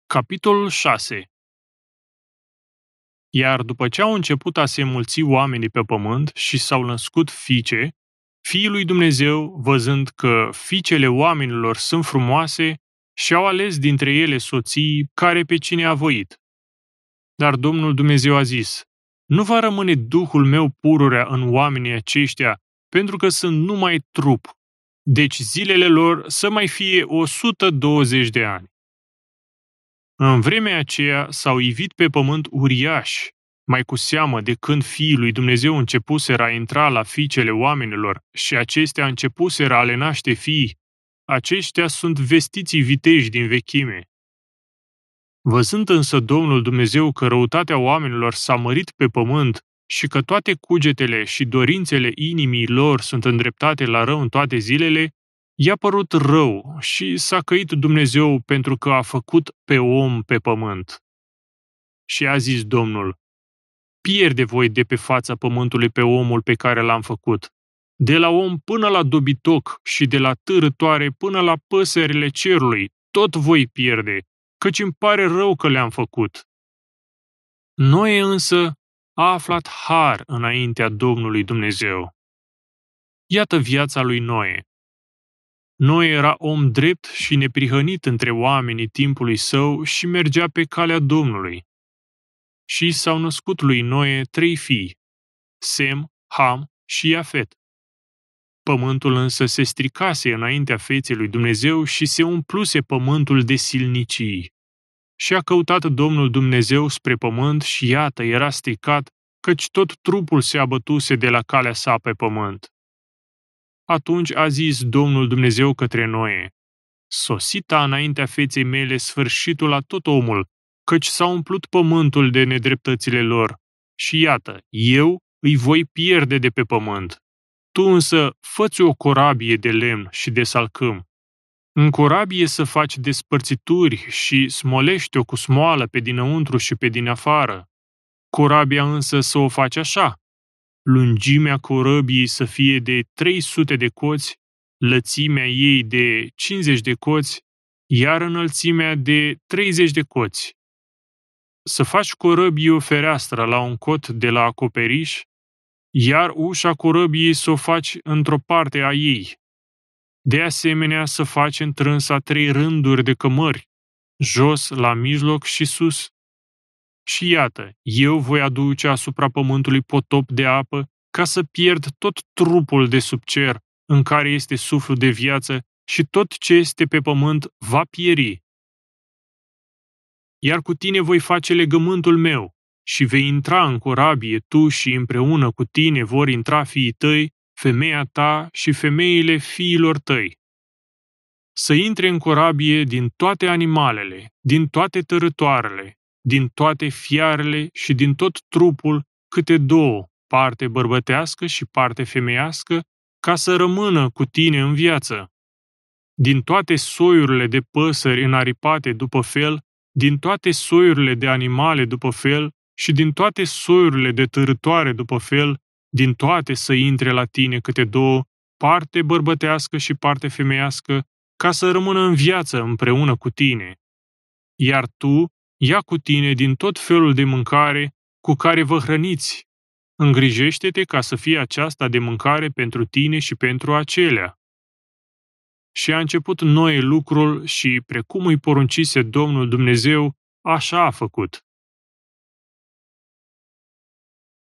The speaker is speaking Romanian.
Capitolul 6. Iar după ce au început a se înmulți oamenii pe pământ și s-au născut fiice, Fiii lui Dumnezeu, văzând că fiicele oamenilor sunt frumoase, și-au ales dintre ele soții care pe cine a voit. Dar Domnul Dumnezeu a zis: nu va rămâne Duhul meu pururea în oamenii aceștia, pentru că sunt numai trup, deci zilele lor să mai fie 120 de ani. În vremea aceea s-au ivit pe pământ uriași, mai cu seamă de când Fiii lui Dumnezeu începuseră a intra la fiicele oamenilor și acestea începuseră a le naște fii. Aceștia sunt vestiții viteji din vechime. Văzând însă Domnul Dumnezeu că răutatea oamenilor s-a mărit pe pământ și că toate cugetele și dorințele inimii lor sunt îndreptate la rău în toate zilele, i-a părut rău și s-a căit Dumnezeu pentru că a făcut pe om pe pământ. Și a zis Domnul: pierde voi de pe fața pământului pe omul pe care l-am făcut, de la om până la dobitoc și de la târătoare până la păsările cerului, tot voi pierde, căci îmi pare rău că le-am făcut. Noe însă a aflat har înaintea Domnului Dumnezeu. Iată viața lui Noe. Noe era om drept și neprihănit între oamenii timpului său și mergea pe calea Domnului. Și s-au născut lui Noe 3 fii, Sem, Ham și Iafet. Pământul însă se stricase înaintea feței lui Dumnezeu și se umpluse pământul de silnicii. Și a căutat Domnul Dumnezeu spre pământ și iată, era stricat, căci tot trupul se abătuse de la calea sa pe pământ. Atunci a zis Domnul Dumnezeu către Noe: sosita înaintea feței mele sfârșitul la tot omul, căci s-a umplut pământul de nedreptățile lor. Și iată, eu îi voi pierde de pe pământ. Tu însă fă-ți o corabie de lemn și de salcâm. În corabie să faci despărțituri și smolește-o cu smoală pe dinăuntru și pe din afară. Corabia însă să o faci așa: lungimea corăbiei să fie de 300 de coți, lățimea ei de 50 de coți, iar înălțimea de 30 de coți. Să faci corăbiei o fereastră la un cot de la acoperiș, iar ușa corăbiei să o faci într-o parte a ei. De asemenea, să faci întrânsa 3 rânduri de cămări, jos, la mijloc și sus. Și iată, eu voi aduce asupra pământului potop de apă, ca să pierd tot trupul de sub cer, în care este suflu de viață, și tot ce este pe pământ va pieri. Iar cu tine voi face legământul meu, și vei intra în corabie tu și împreună cu tine vor intra fiii tăi, femeia ta și femeile fiilor tăi. Să intre în corabie din toate animalele, din toate tărătoarele, din toate fiarele și din tot trupul, câte 2, parte bărbătească și parte femeiască, ca să rămână cu tine în viață. Din toate soiurile de păsări înaripate după fel, din toate soiurile de animale după fel și din toate soiurile de tărătoare după fel, din toate să intre la tine câte 2, parte bărbătească și parte femeiască, ca să rămână în viață împreună cu tine. Iar tu ia cu tine din tot felul de mâncare cu care vă hrăniți. Îngrijește-te ca să fie aceasta de mâncare pentru tine și pentru acelea. Și a început Noe lucrul și, precum îi poruncise Domnul Dumnezeu, așa a făcut.